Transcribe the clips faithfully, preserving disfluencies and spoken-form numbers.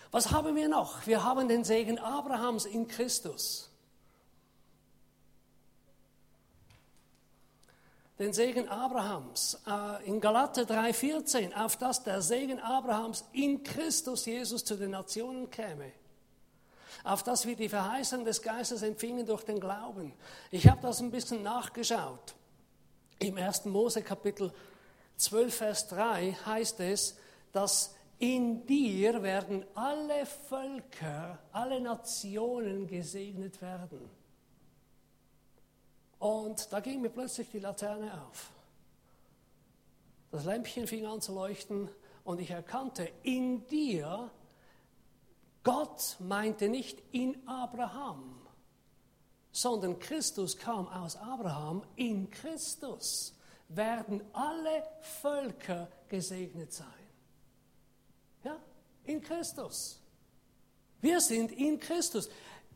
Was haben wir noch? Wir haben den Segen Abrahams in Christus. Den Segen Abrahams äh, in Galater drei vierzehn, auf dass der Segen Abrahams in Christus Jesus zu den Nationen käme. Auf dass wir die Verheißung des Geistes empfingen durch den Glauben. Ich habe das ein bisschen nachgeschaut. Im ersten Mose Kapitel zwölf, Vers drei heißt es, dass in dir werden alle Völker, alle Nationen gesegnet werden. Und da ging mir plötzlich die Laterne auf. Das Lämpchen fing an zu leuchten und ich erkannte, in dir, Gott meinte nicht in Abraham, sondern Christus kam aus Abraham. In Christus werden alle Völker gesegnet sein. Ja, in Christus. Wir sind in Christus.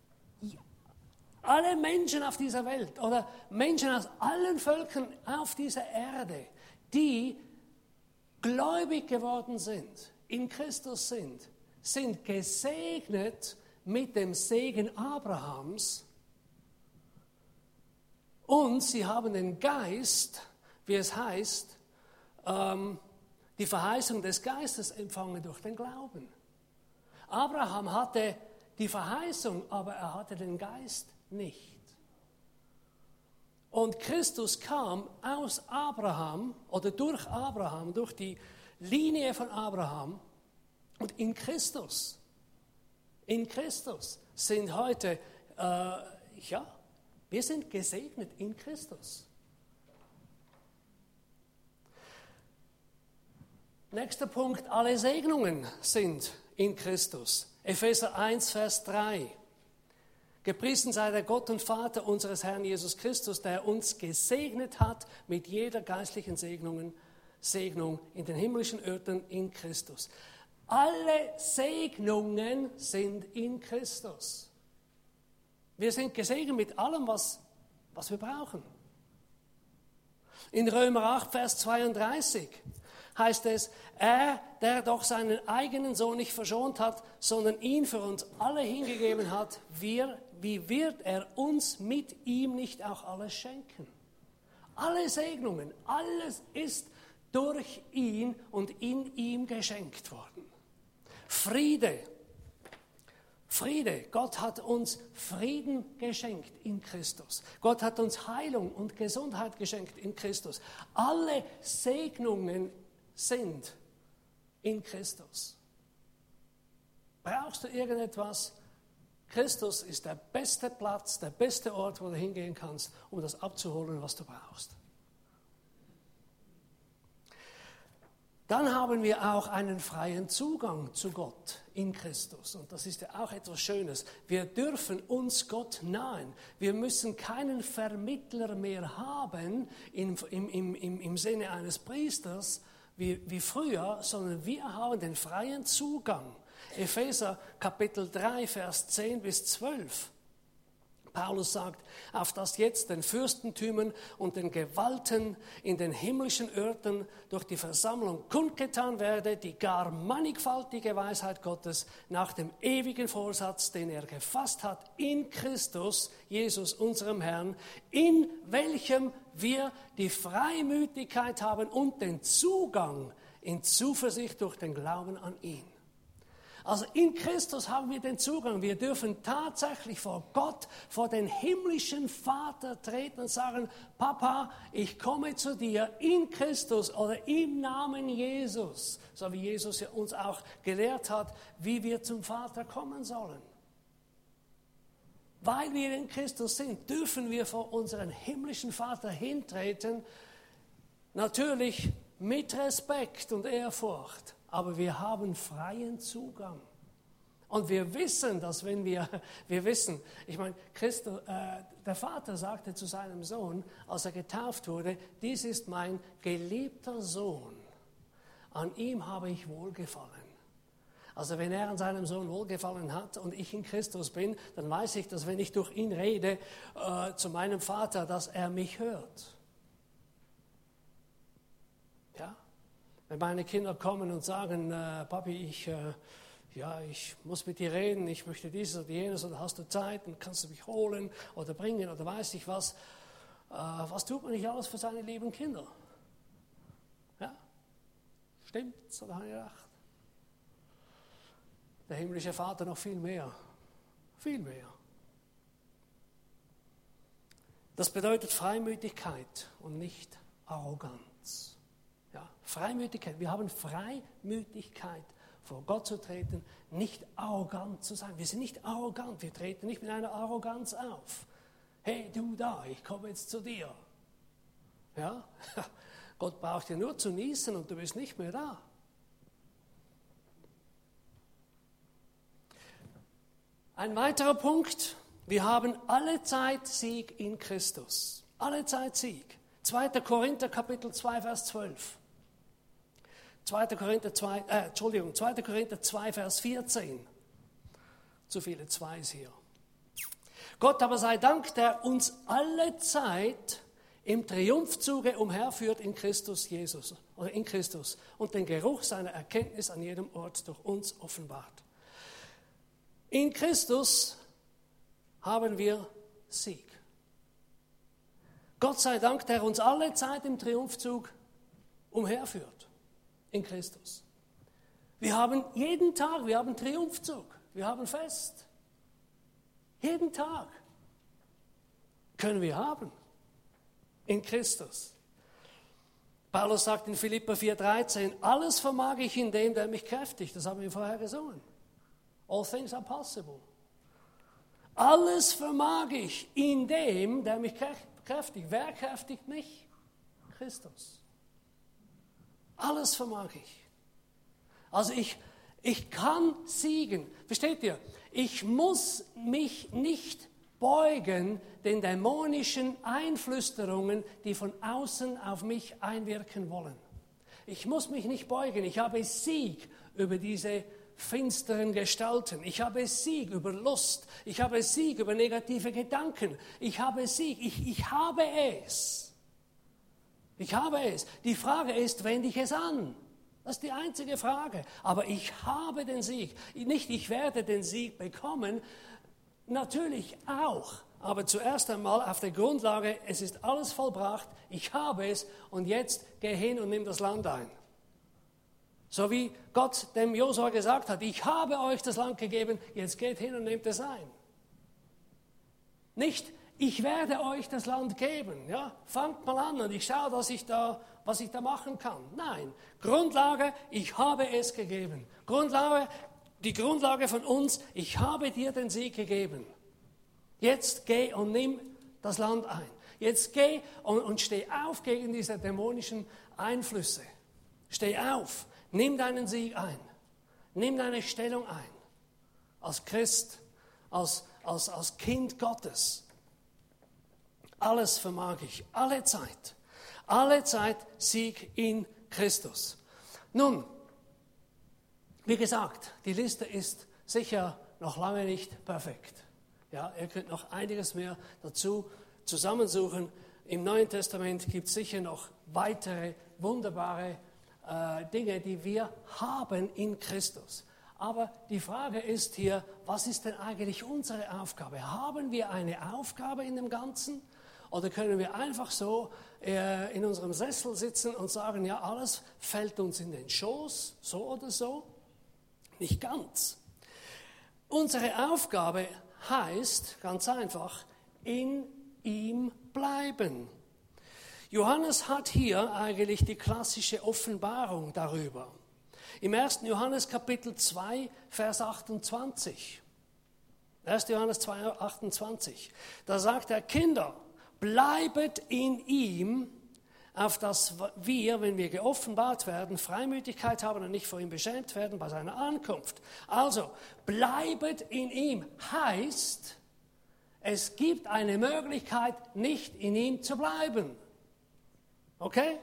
Alle Menschen auf dieser Welt oder Menschen aus allen Völkern auf dieser Erde, die gläubig geworden sind, in Christus sind, sind gesegnet mit dem Segen Abrahams und sie haben den Geist, wie es heißt, ähm, die Verheißung des Geistes empfangen durch den Glauben. Abraham hatte die Verheißung, aber er hatte den Geist nicht. Und Christus kam aus Abraham oder durch Abraham, durch die Linie von Abraham und in Christus, in Christus sind heute, äh, ja, wir sind gesegnet in Christus. Nächster Punkt, alle Segnungen sind in Christus. Epheser eins, Vers drei. Gepriesen sei der Gott und Vater unseres Herrn Jesus Christus, der uns gesegnet hat mit jeder geistlichen Segnungen, Segnung in den himmlischen Örtern in Christus. Alle Segnungen sind in Christus. Wir sind gesegnet mit allem, was, was wir brauchen. In Römer acht, Vers zweiunddreißig heißt es, er, der doch seinen eigenen Sohn nicht verschont hat, sondern ihn für uns alle hingegeben hat, wir, wie wird er uns mit ihm nicht auch alles schenken? Alle Segnungen, alles ist durch ihn und in ihm geschenkt worden. Friede, Friede, Gott hat uns Frieden geschenkt in Christus. Gott hat uns Heilung und Gesundheit geschenkt in Christus. Alle Segnungen sind in Christus. Brauchst du irgendetwas? Christus ist der beste Platz, der beste Ort, wo du hingehen kannst, um das abzuholen, was du brauchst. Dann haben wir auch einen freien Zugang zu Gott in Christus. Und das ist ja auch etwas Schönes. Wir dürfen uns Gott nahen. Wir müssen keinen Vermittler mehr haben im, im, im, im Sinne eines Priesters, Wie, wie früher, sondern wir haben den freien Zugang. Epheser Kapitel drei, Vers zehn bis zwölf. Paulus sagt, auf dass jetzt den Fürstentümern und den Gewalten in den himmlischen Örtern durch die Versammlung kundgetan werde, die gar mannigfaltige Weisheit Gottes nach dem ewigen Vorsatz, den er gefasst hat in Christus, Jesus, unserem Herrn, in welchem wir die Freimütigkeit haben und den Zugang in Zuversicht durch den Glauben an ihn. Also in Christus haben wir den Zugang. Wir dürfen tatsächlich vor Gott, vor den himmlischen Vater treten und sagen, Papa, ich komme zu dir in Christus oder im Namen Jesus. So wie Jesus ja uns auch gelehrt hat, wie wir zum Vater kommen sollen. Weil wir in Christus sind, dürfen wir vor unseren himmlischen Vater hintreten. Natürlich mit Respekt und Ehrfurcht. Aber wir haben freien Zugang. Und wir wissen, dass wenn wir, wir wissen, ich meine, Christus, äh, der Vater sagte zu seinem Sohn, als er getauft wurde, dies ist mein geliebter Sohn, an ihm habe ich Wohlgefallen. Also wenn er an seinem Sohn Wohlgefallen hat und ich in Christus bin, dann weiß ich, dass wenn ich durch ihn rede äh, zu meinem Vater, dass er mich hört. Ja? Wenn meine Kinder kommen und sagen, äh, Papi, ich, äh, ja, ich muss mit dir reden, ich möchte dieses oder jenes, oder hast du Zeit und kannst du mich holen oder bringen oder weiß ich was. Äh, was tut man nicht alles für seine lieben Kinder? Ja, stimmt's oder habe ich gedacht? Der himmlische Vater noch viel mehr, viel mehr. Das bedeutet Freimütigkeit und nicht Arroganz. Ja, Freimütigkeit, wir haben Freimütigkeit, vor Gott zu treten, nicht arrogant zu sein. Wir sind nicht arrogant, wir treten nicht mit einer Arroganz auf. Hey, du da, ich komme jetzt zu dir. Ja, Gott braucht dir nur zu niesen und du bist nicht mehr da. Ein weiterer Punkt, wir haben alle Zeit Sieg in Christus. Alle Zeit Sieg. zweiter Korinther Kapitel zwei, Vers zwölf. zweiter Korinther zwei, äh, Entschuldigung, zweiter Korinther zwei, Vers vierzehn. Zu viele Zweis hier. Gott aber sei Dank, der uns alle Zeit im Triumphzuge umherführt in Christus Jesus, oder in Christus, und den Geruch seiner Erkenntnis an jedem Ort durch uns offenbart. In Christus haben wir Sieg. Gott sei Dank, der uns alle Zeit im Triumphzug umherführt. In Christus. Wir haben jeden Tag, wir haben Triumphzug, wir haben Fest. Jeden Tag können wir haben. In Christus. Paulus sagt in Philipper vier, dreizehn, alles vermag ich in dem, der mich kräftigt. Das haben wir vorher gesungen. All things are possible. Alles vermag ich in dem, der mich kräftigt. Wer kräftigt mich? Christus. Alles vermag ich. Also ich, ich kann siegen. Versteht ihr? Ich muss mich nicht beugen den dämonischen Einflüsterungen, die von außen auf mich einwirken wollen. Ich muss mich nicht beugen. Ich habe Sieg über diese finsteren Gestalten. Ich habe Sieg über Lust. Ich habe Sieg über negative Gedanken. Ich habe Sieg. Ich, ich habe es. Ich habe es. Die Frage ist, wende ich es an? Das ist die einzige Frage. Aber ich habe den Sieg. Nicht, ich werde den Sieg bekommen. Natürlich auch. Aber zuerst einmal auf der Grundlage, es ist alles vollbracht. Ich habe es. Und jetzt geh hin und nimm das Land ein. So wie Gott dem Josua gesagt hat, ich habe euch das Land gegeben, jetzt geht hin und nehmt es ein. Nicht, ich werde euch das Land geben. Ja? Fangt mal an und ich schaue, dass ich da, was ich da machen kann. Nein, Grundlage, ich habe es gegeben. Grundlage, die Grundlage von uns, ich habe dir den Sieg gegeben. Jetzt geh und nimm das Land ein. Jetzt geh und, und steh auf gegen diese dämonischen Einflüsse. Steh auf. Nimm deinen Sieg ein. Nimm deine Stellung ein. Als Christ, als, als, als Kind Gottes. Alles vermag ich. Alle Zeit. Alle Zeit Sieg in Christus. Nun, wie gesagt, die Liste ist sicher noch lange nicht perfekt. Ja, ihr könnt noch einiges mehr dazu zusammensuchen. Im Neuen Testament gibt es sicher noch weitere wunderbare Dinge, die wir haben in Christus. Aber die Frage ist hier, was ist denn eigentlich unsere Aufgabe? Haben wir eine Aufgabe in dem Ganzen? Oder können wir einfach so äh, in unserem Sessel sitzen und sagen, ja, alles fällt uns in den Schoß, so oder so? Nicht ganz. Unsere Aufgabe heißt, ganz einfach, in ihm bleiben. Johannes hat hier eigentlich die klassische Offenbarung darüber. Im ersten Johannes Kapitel zwei, Vers achtundzwanzig. erster Johannes zwei, achtundzwanzig. Da sagt er, Kinder, bleibet in ihm, auf dass wir, wenn wir geoffenbart werden, Freimütigkeit haben und nicht vor ihm beschämt werden bei seiner Ankunft. Also, bleibet in ihm heißt, es gibt eine Möglichkeit, nicht in ihm zu bleiben. Okay?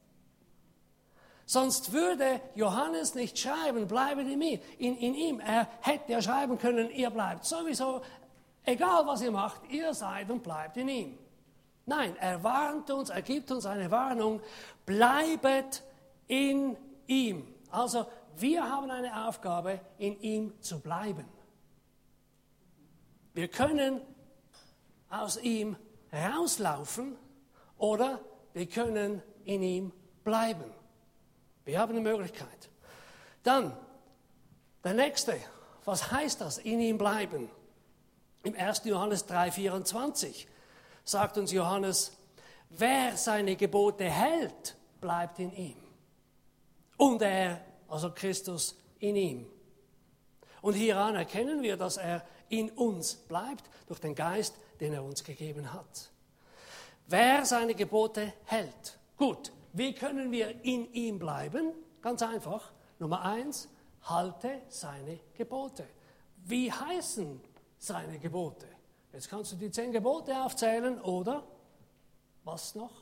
Sonst würde Johannes nicht schreiben, bleibet in ihm. In, in ihm. Er hätte ja schreiben können, ihr bleibt sowieso, egal was ihr macht, ihr seid und bleibt in ihm. Nein, er warnt uns, er gibt uns eine Warnung, bleibet in ihm. Also wir haben eine Aufgabe, in ihm zu bleiben. Wir können aus ihm rauslaufen oder wir können in ihm bleiben. Wir haben eine Möglichkeit. Dann, der nächste, was heißt das, in ihm bleiben? Im ersten Johannes drei vierundzwanzig sagt uns Johannes, wer seine Gebote hält, bleibt in ihm. Und er, also Christus, in ihm. Und hieran erkennen wir, dass er in uns bleibt, durch den Geist, den er uns gegeben hat. Wer seine Gebote hält. Gut, wie können wir in ihm bleiben? Ganz einfach. Nummer eins, halte seine Gebote. Wie heißen seine Gebote? Jetzt kannst du die zehn Gebote aufzählen, oder? Was noch?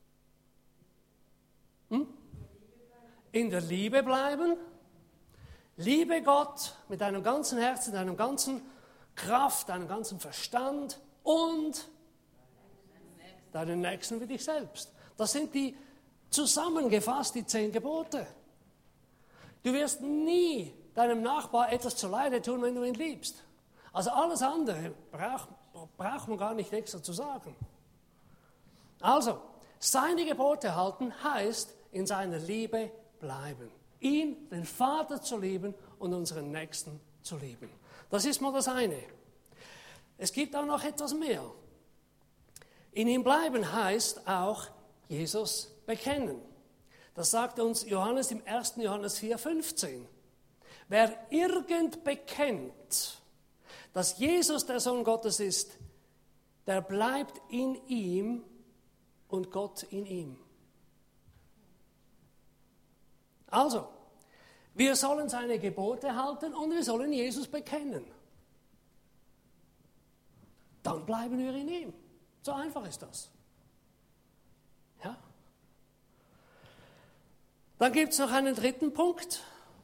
Hm? In der Liebe bleiben. Liebe Gott mit deinem ganzen Herzen, deinem ganzen Kraft, deinem ganzen Verstand und deinen Nächsten wie dich selbst. Das sind die zusammengefasst, die zehn Gebote. Du wirst nie deinem Nachbar etwas zuleide tun, wenn du ihn liebst. Also alles andere braucht, braucht man gar nicht extra zu sagen. Also, seine Gebote halten heißt, in seiner Liebe bleiben. Ihn, den Vater zu lieben und unseren Nächsten zu lieben. Das ist mal das eine. Es gibt auch noch etwas mehr. In ihm bleiben heißt auch Jesus bekennen. Das sagt uns Johannes im ersten Johannes vier fünfzehn. Wer irgend bekennt, dass Jesus der Sohn Gottes ist, der bleibt in ihm und Gott in ihm. Also, wir sollen seine Gebote halten und wir sollen Jesus bekennen. Dann bleiben wir in ihm. So einfach ist das. Ja? Dann gibt es noch einen dritten Punkt.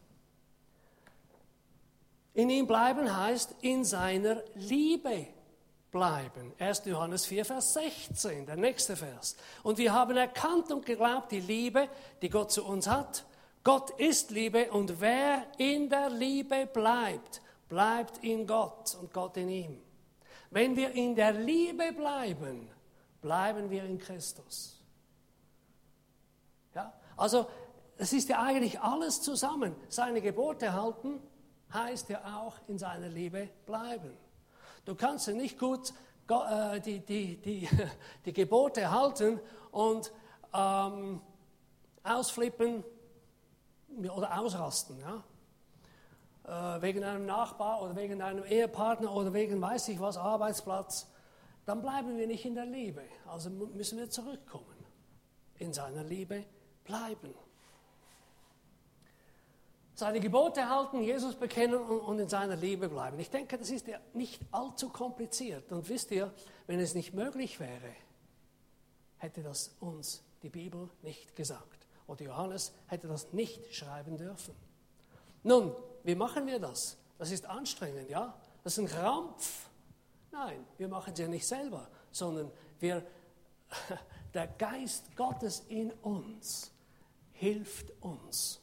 In ihm bleiben heißt in seiner Liebe bleiben. erster Johannes vier, Vers sechzehn, der nächste Vers. Und wir haben erkannt und geglaubt, die Liebe, die Gott zu uns hat. Gott ist Liebe und wer in der Liebe bleibt, bleibt in Gott und Gott in ihm. Wenn wir in der Liebe bleiben, bleiben wir in Christus. Ja? Also es ist ja eigentlich alles zusammen. Seine Gebote halten heißt ja auch in seiner Liebe bleiben. Du kannst ja nicht gut äh, die, die, die, die Gebote halten und ähm, ausflippen oder ausrasten, ja? äh, wegen einem Nachbar oder wegen einem Ehepartner oder wegen weiß ich was, Arbeitsplatz. Dann bleiben wir nicht in der Liebe. Also müssen wir zurückkommen. In seiner Liebe bleiben. Seine Gebote halten, Jesus bekennen und in seiner Liebe bleiben. Ich denke, das ist ja nicht allzu kompliziert. Und wisst ihr, wenn es nicht möglich wäre, hätte das uns die Bibel nicht gesagt. Oder Johannes hätte das nicht schreiben dürfen. Nun, wie machen wir das? Das ist anstrengend, ja? Das ist ein Krampf. Nein, wir machen es ja nicht selber, sondern wir, der Geist Gottes in uns hilft uns.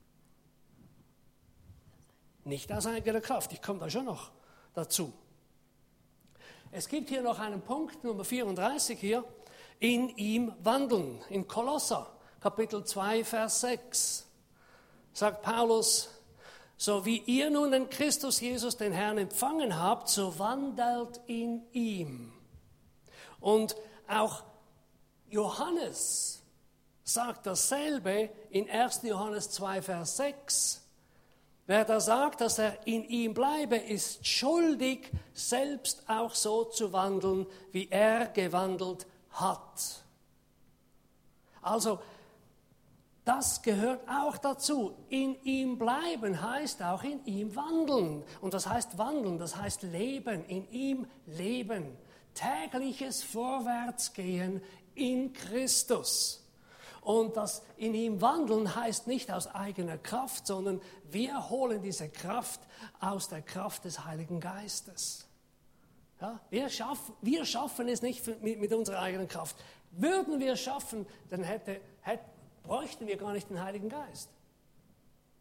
Nicht aus eigener Kraft, ich komme da schon noch dazu. Es gibt hier noch einen Punkt, Nummer vierunddreißig hier, in ihm wandeln. In Kolosser, Kapitel zwei, Vers sechs, sagt Paulus, so wie ihr nun den Christus Jesus, den Herrn, empfangen habt, so wandelt in ihm. Und auch Johannes sagt dasselbe in erster Johannes zwei, Vers sechs. Wer da sagt, dass er in ihm bleibe, ist schuldig, selbst auch so zu wandeln, wie er gewandelt hat. Also, das gehört auch dazu. In ihm bleiben heißt auch in ihm wandeln. Und das heißt wandeln, das heißt leben, in ihm leben. Tägliches Vorwärtsgehen in Christus. Und das in ihm wandeln heißt nicht aus eigener Kraft, sondern wir holen diese Kraft aus der Kraft des Heiligen Geistes. Ja, wir, schaffen, wir schaffen es nicht mit, mit unserer eigenen Kraft. Würden wir es schaffen, dann hätte, hätte, bräuchten wir gar nicht den Heiligen Geist.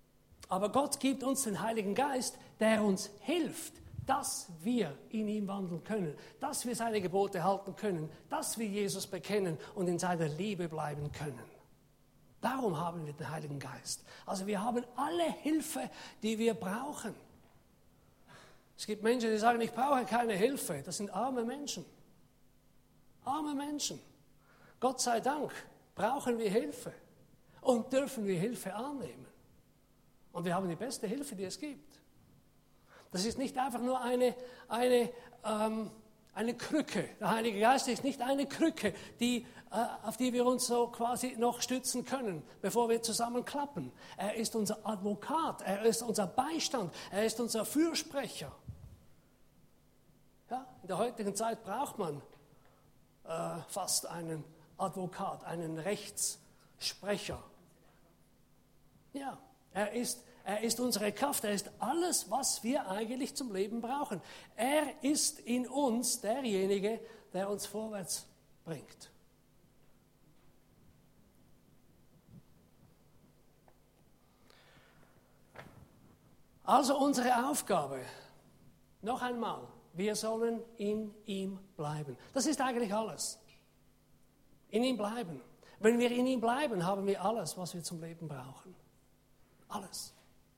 Aber Gott gibt uns den Heiligen Geist, der uns hilft, dass wir in ihm wandeln können, dass wir seine Gebote halten können, dass wir Jesus bekennen und in seiner Liebe bleiben können. Darum haben wir den Heiligen Geist. Also wir haben alle Hilfe, die wir brauchen. Es gibt Menschen, die sagen, ich brauche keine Hilfe. Das sind arme Menschen. Arme Menschen. Gott sei Dank brauchen wir Hilfe und dürfen wir Hilfe annehmen. Und wir haben die beste Hilfe, die es gibt. Das ist nicht einfach nur eine, eine, ähm, eine Krücke. Der Heilige Geist ist nicht eine Krücke, die, äh, auf die wir uns so quasi noch stützen können, bevor wir zusammenklappen. Er ist unser Advokat, er ist unser Beistand, er ist unser Fürsprecher. Ja, in der heutigen Zeit braucht man äh, fast einen Advokat, einen Rechtssprecher. Ja, er ist, er ist unsere Kraft, er ist alles, was wir eigentlich zum Leben brauchen. Er ist in uns derjenige, der uns vorwärts bringt. Also unsere Aufgabe, noch einmal, wir sollen in ihm bleiben. Das ist eigentlich alles. In ihm bleiben. Wenn wir in ihm bleiben, haben wir alles, was wir zum Leben brauchen. Alles.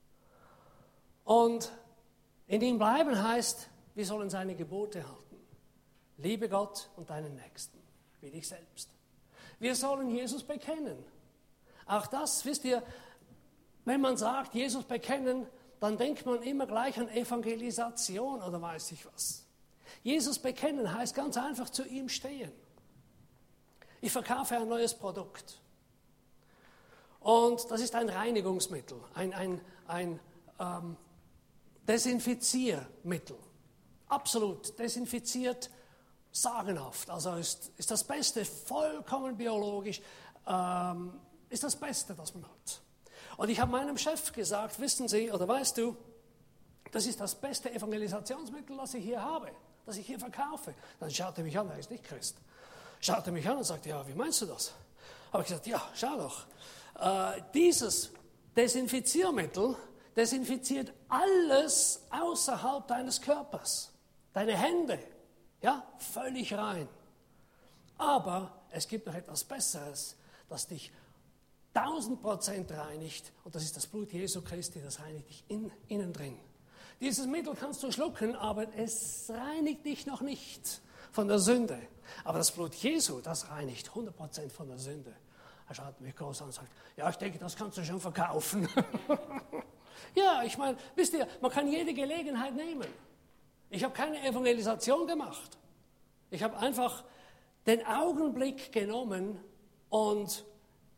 Und in ihm bleiben heißt, wir sollen seine Gebote halten. Liebe Gott und deinen Nächsten, wie dich selbst. Wir sollen Jesus bekennen. Auch das, wisst ihr, wenn man sagt, Jesus bekennen, dann denkt man immer gleich an Evangelisation oder weiß ich was. Jesus bekennen heißt ganz einfach zu ihm stehen. Ich verkaufe ein neues Produkt. Und das ist ein Reinigungsmittel, ein, ein, ein ähm, Desinfiziermittel. Absolut desinfiziert, sagenhaft. Also ist, ist das Beste, vollkommen biologisch, ähm, ist das Beste, das man hat. Und ich habe meinem Chef gesagt, wissen Sie, oder weißt du, das ist das beste Evangelisationsmittel, das ich hier habe, das ich hier verkaufe. Dann schaute er mich an, er ist nicht Christ. Schaute mich an und sagte, ja, wie meinst du das? Habe ich gesagt, ja, schau doch. Äh, dieses Desinfiziermittel desinfiziert alles außerhalb deines Körpers. Deine Hände, ja, völlig rein. Aber es gibt noch etwas Besseres, das dich tausend Prozent reinigt, und das ist das Blut Jesu Christi, das reinigt dich in, innen drin. Dieses Mittel kannst du schlucken, aber es reinigt dich noch nicht von der Sünde. Aber das Blut Jesu, das reinigt hundert Prozent von der Sünde. Er schaut mich groß an und sagt, ja, ich denke, das kannst du schon verkaufen. Ja, ich meine, wisst ihr, man kann jede Gelegenheit nehmen. Ich habe keine Evangelisation gemacht. Ich habe einfach den Augenblick genommen und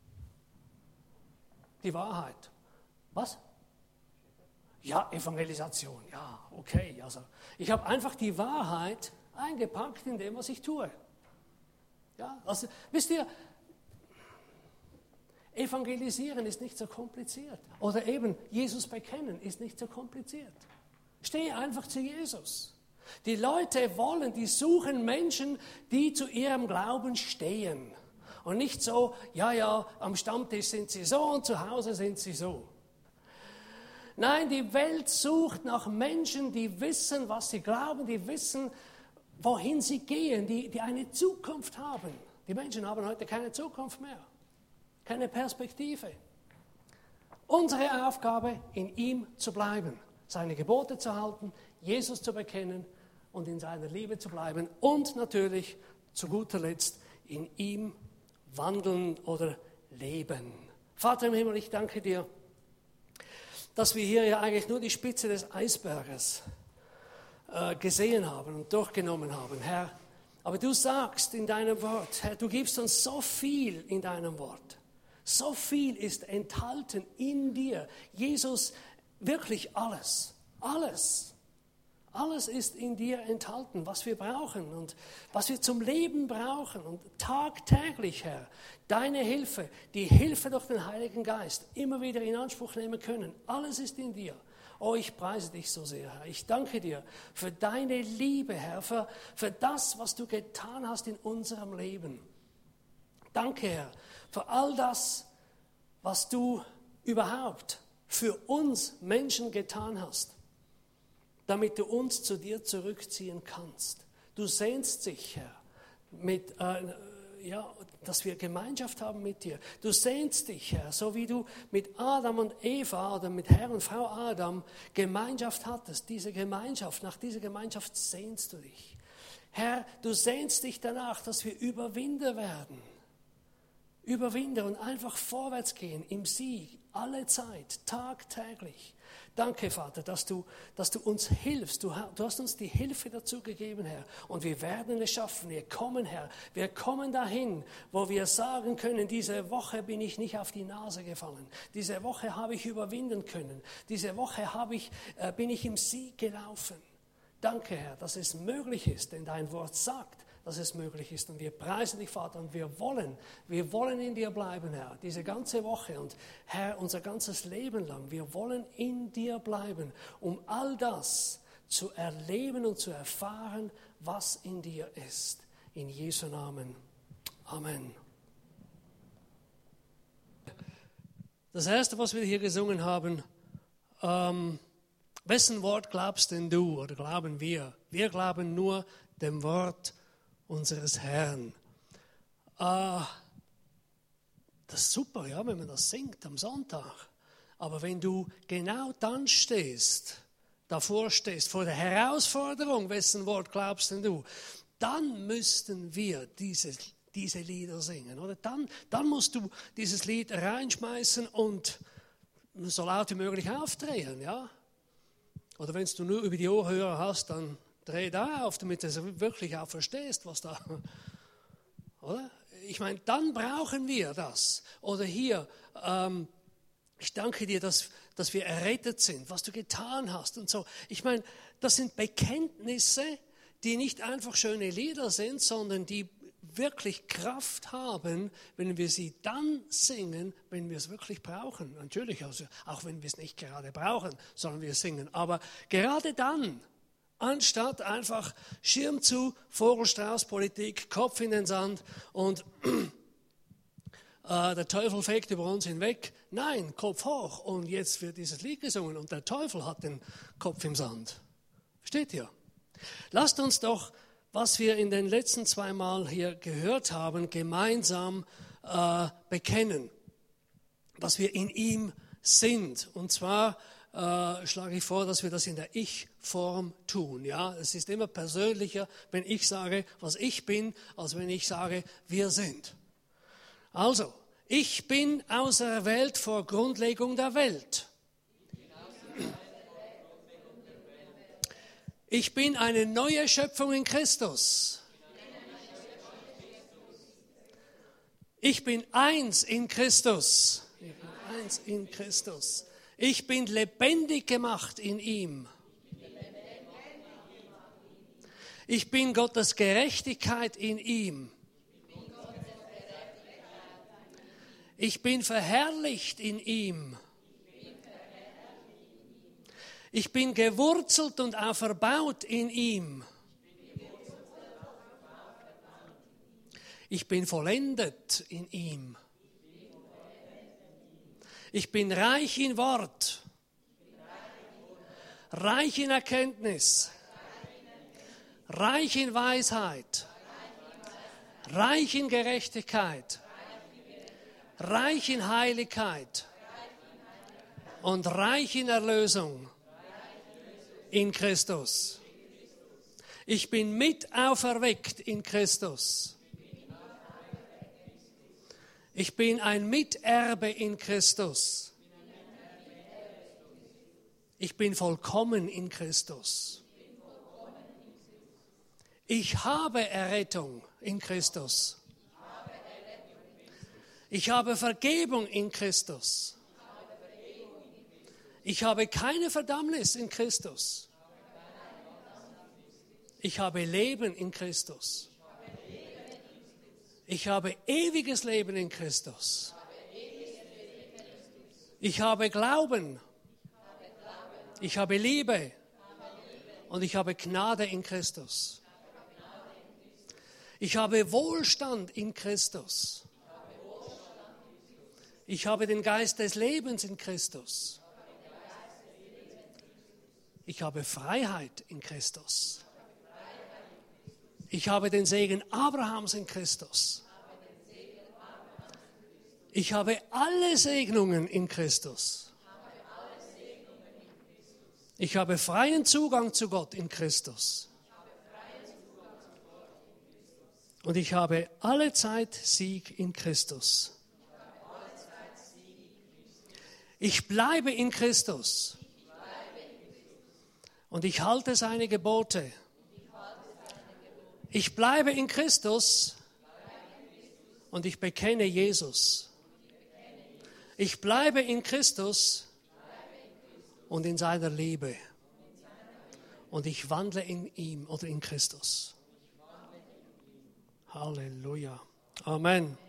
die Wahrheit. Was? Ja, Evangelisation, ja, okay. Also ich habe einfach die Wahrheit eingepackt in dem, was ich tue. Ja, also wisst ihr, Evangelisieren ist nicht so kompliziert. Oder eben Jesus bekennen ist nicht so kompliziert. Stehe einfach zu Jesus. Die Leute wollen, die suchen Menschen, die zu ihrem Glauben stehen. Und nicht so, ja, ja, am Stammtisch sind sie so und zu Hause sind sie so. Nein, die Welt sucht nach Menschen, die wissen, was sie glauben, die wissen, wohin sie gehen, die, die eine Zukunft haben. Die Menschen haben heute keine Zukunft mehr, keine Perspektive. Unsere Aufgabe, in ihm zu bleiben, seine Gebote zu halten, Jesus zu bekennen und in seiner Liebe zu bleiben und natürlich zu guter Letzt in ihm wandeln oder leben. Vater im Himmel, ich danke dir, dass wir hier ja eigentlich nur die Spitze des Eisberges äh, gesehen haben und durchgenommen haben, Herr. Aber du sagst in deinem Wort, Herr, du gibst uns so viel in deinem Wort. So viel ist enthalten in dir. Jesus, wirklich alles, alles. Alles ist in dir enthalten, was wir brauchen und was wir zum Leben brauchen. Und tagtäglich, Herr, deine Hilfe, die Hilfe durch den Heiligen Geist, immer wieder in Anspruch nehmen können. Alles ist in dir. Oh, ich preise dich so sehr, Herr. Ich danke dir für deine Liebe, Herr, für, für das, was du getan hast in unserem Leben. Danke, Herr, für all das, was du überhaupt für uns Menschen getan hast, damit du uns zu dir zurückziehen kannst. Du sehnst dich, Herr, mit, äh, ja, dass wir Gemeinschaft haben mit dir. Du sehnst dich, Herr, so wie du mit Adam und Eva oder mit Herr und Frau Adam Gemeinschaft hattest. Diese Gemeinschaft, nach dieser Gemeinschaft sehnst du dich. Herr, du sehnst dich danach, dass wir Überwinder werden. Überwinder und einfach vorwärts gehen im Sieg, alle Zeit, tagtäglich. Danke, Vater, dass du, dass du uns hilfst. Du, du hast uns die Hilfe dazu gegeben, Herr. Und wir werden es schaffen. Wir kommen, Herr. Wir kommen dahin, wo wir sagen können, diese Woche bin ich nicht auf die Nase gefallen. Diese Woche habe ich überwinden können. Diese Woche habe ich, äh, bin ich im Sieg gelaufen. Danke, Herr, dass es möglich ist, denn dein Wort sagt, dass es möglich ist. Und wir preisen dich, Vater, und wir wollen, wir wollen in dir bleiben, Herr, diese ganze Woche und Herr, unser ganzes Leben lang. Wir wollen in dir bleiben, um all das zu erleben und zu erfahren, was in dir ist. In Jesu Namen. Amen. Das Erste, was wir hier gesungen haben, ähm, wessen Wort glaubst denn du oder glauben wir? Wir glauben nur dem Wort unseres Herrn. Äh, das ist super, ja, wenn man das singt am Sonntag. Aber wenn du genau dann stehst, davor stehst, vor der Herausforderung, wessen Wort glaubst denn du, dann müssten wir diese, diese Lieder singen. Oder? Dann, dann musst du dieses Lied reinschmeißen und so laut wie möglich aufdrehen. Ja? Oder wenn du nur über die Ohrhörer hast, dann dreh da auf, damit du wirklich auch verstehst, was da, oder? Ich meine, dann brauchen wir das. Oder hier, ähm, ich danke dir, dass, dass wir errettet sind, was du getan hast und so. Ich meine, das sind Bekenntnisse, die nicht einfach schöne Lieder sind, sondern die wirklich Kraft haben, wenn wir sie dann singen, wenn wir es wirklich brauchen. Natürlich, also auch wenn wir es nicht gerade brauchen, sollen wir singen. Aber gerade dann, anstatt einfach Schirm zu, Vogelstrauß-Politik, Kopf in den Sand und äh, der Teufel fegt über uns hinweg. Nein, Kopf hoch und jetzt wird dieses Lied gesungen und der Teufel hat den Kopf im Sand. Versteht ihr? Lasst uns doch, was wir in den letzten zwei Mal hier gehört haben, gemeinsam äh, bekennen, was wir in ihm sind. Und zwar äh, schlage ich vor, dass wir das in der Ich-Form tun. Ja, es ist immer persönlicher, wenn ich sage, was ich bin, als wenn ich sage, wir sind. Also, ich bin auserwählt vor Grundlegung der Welt. Ich bin eine neue Schöpfung in Christus. Ich bin eins in Christus. Ich bin eins in Christus. Ich bin lebendig gemacht in ihm. Ich bin Gottes Gerechtigkeit in ihm. Ich bin verherrlicht in ihm. Ich bin gewurzelt und auferbaut in ihm. Ich bin vollendet in ihm. Ich bin reich in Wort, reich in Erkenntnis, reich in Weisheit, reich in Gerechtigkeit, reich in Heiligkeit und reich in Erlösung. In Christus. Ich bin mit auferweckt in Christus. Ich bin ein Miterbe in Christus. Ich bin vollkommen in Christus. Ich habe Errettung in Christus. Ich habe Vergebung in Christus. Ich habe keine Verdammnis in Christus. Ich habe Leben in Christus. Ich habe ewiges Leben in Christus. Ich habe Glauben. Ich habe Liebe. Und ich habe Gnade in Christus. Ich habe Wohlstand in Christus. Ich habe den Geist des Lebens in Christus. Ich habe Freiheit in Christus. Ich habe den Segen Abrahams in Christus. Ich habe alle Segnungen in Christus. Ich habe freien Zugang zu Gott in Christus. Und ich habe alle Zeit Sieg in Christus. Ich bleibe in Christus. Und ich halte seine Gebote. Ich bleibe in Christus. Und ich bekenne Jesus. Ich bleibe in Christus und in seiner Liebe. Und ich wandle in ihm oder in Christus. Halleluja. Amen.